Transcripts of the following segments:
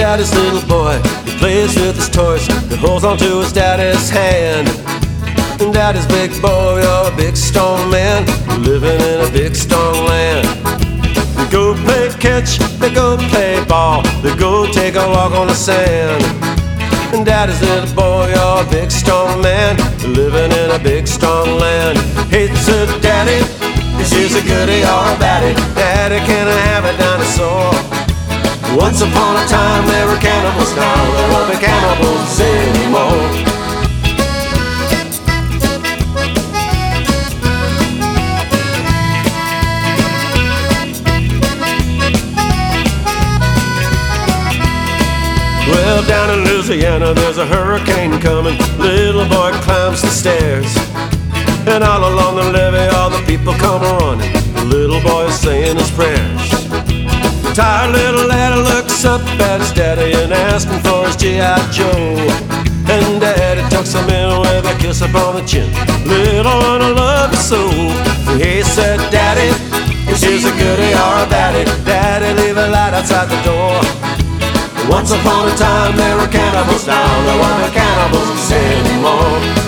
daddy's little boy. He plays with his toys, he holds on to his daddy's hand. And daddy's big boy, you're a big strong man, living in a big strong land. They go play catch, they go play ball, they go take a walk on the sand. And daddy's little boy, you're a big strong man, living in a big strong land. Hey, said daddy, is this a goodie or a baddie? Daddy, can I have a dinosaur? Once upon a time there were cannibals, now there won't be cannibals anymore. Well, down in Louisiana there's a hurricane coming. Little boy climbs the stairs, and all along the levee all the people come running. The little boy is saying his prayers. The tired little laddie looks up at his daddy and asks him for his G.I. Joe. And daddy tucks him in with a kiss upon the chin. Little one, I love you so. He said, daddy, is this a goodie or a baddie? Daddy, leave a light outside the door. Once upon a time there were cannibals, now there won't be cannibals anymore.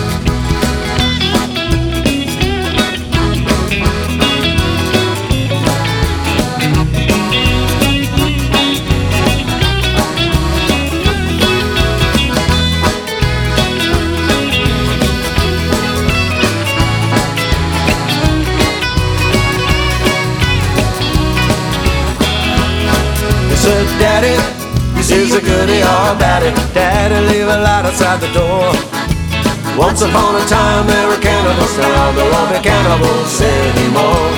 He said, daddy, is a goodie or a baddie? Daddy, leave a light outside the door. Once upon a time there were cannibals, now there won't be cannibals anymore.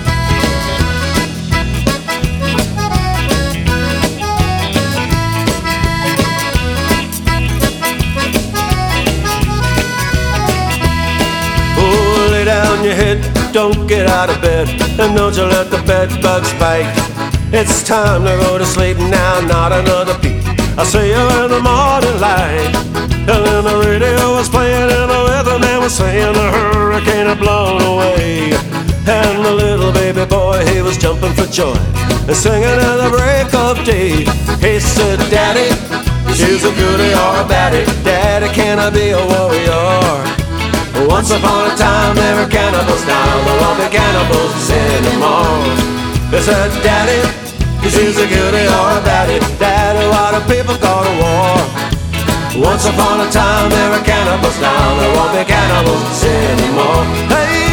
Oh, lay down your head, don't get out of bed, and don't you let the bed bugs bite. It's time to go to sleep now, not another beat. I'll see you in the morning light. And then the radio was playing and the weatherman was saying the hurricane had blown away. And the little baby boy, he was jumping for joy and singing at the break of day. He said, daddy, is a goodie or a baddie? Daddy, can I be a warrior? Once upon a time there were cannibals, now there won't be cannibals anymore. They said, daddy, is this a goodie or a baddie? Daddy, why do people go to war? Once upon a time there were cannibals, now there won't be cannibals anymore. Hey!